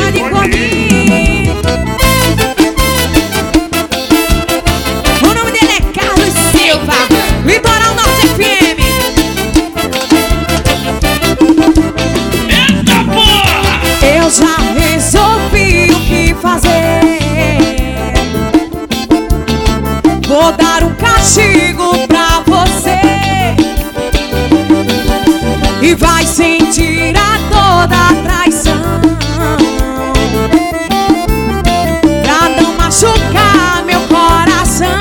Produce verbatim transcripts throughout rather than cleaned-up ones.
chama de corninho. O nome dele é Carlos Silva, Litoral Norte F M. Eita porra! Eu já resolvi o que fazer. Vou dar um castigo pra você e vai sentir a toda a traição, pra não machucar meu coração.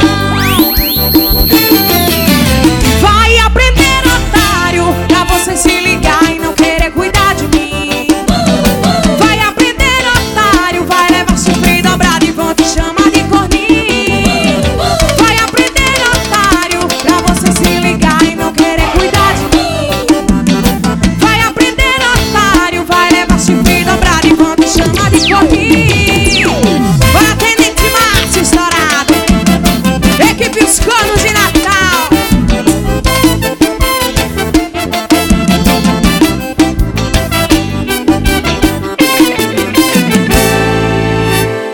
Vai aprender, otário, pra você se ligar e não querer cuidar de mim. Vai aprender, otário, vai levar chifre dobrado e vão te chamar de corninho. Vai aprender, otário, pra você se ligar e não querer cuidar de mim. Vai aprender, otário, vai levar chifre dobrado e vão te chamar de corninho. Vai atendente Márcio estourado, equipe Os Cornos